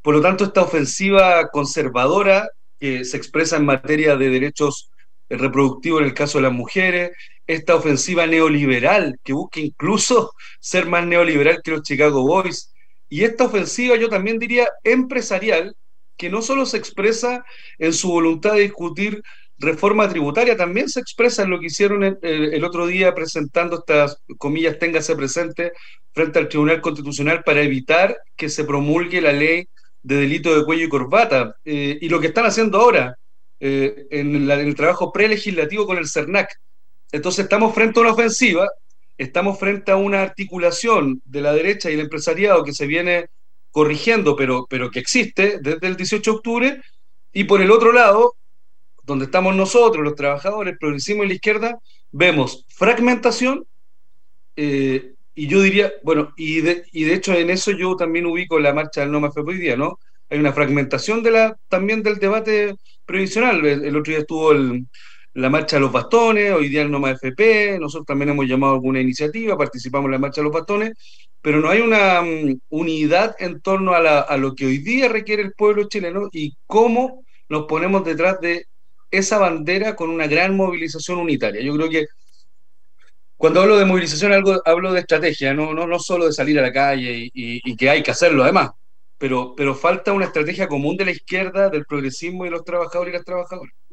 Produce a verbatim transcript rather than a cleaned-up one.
Por lo tanto, esta ofensiva conservadora que se expresa en materia de derechos eh, reproductivos en el caso de las mujeres, esta ofensiva neoliberal que busca incluso ser más neoliberal que los Chicago Boys, y esta ofensiva, yo también diría, empresarial, que no solo se expresa en su voluntad de discutir reforma tributaria, también se expresa en lo que hicieron el, el, el otro día presentando estas comillas, téngase presente, frente al Tribunal Constitucional para evitar que se promulgue la ley de delito de cuello y corbata. Eh, y lo que están haciendo ahora eh, en, la, en, el trabajo prelegislativo con el CERNAC. Entonces estamos frente a una ofensiva, estamos frente a una articulación de la derecha y el empresariado que se viene corrigiendo, pero, pero que existe desde el dieciocho de octubre, y por el otro lado, donde estamos nosotros, los trabajadores, el progresismo y la izquierda, vemos fragmentación, eh, y yo diría, bueno, y de, y de hecho en eso yo también ubico la marcha del No Más F P hoy día, ¿no? Hay una fragmentación de la, también del debate previsional. El, el otro día estuvo el, la marcha de los bastones, hoy día el No Más F P, nosotros también hemos llamado alguna iniciativa, participamos en la marcha de los bastones, pero no hay una um, unidad en torno a, la, a lo que hoy día requiere el pueblo chileno y cómo nos ponemos detrás de esa bandera con una gran movilización unitaria. Yo creo que cuando hablo de movilización algo, hablo de estrategia, no, no, no solo de salir a la calle y, y, y que hay que hacerlo además, pero, pero falta una estrategia común de la izquierda, del progresismo y los trabajadores y las trabajadoras.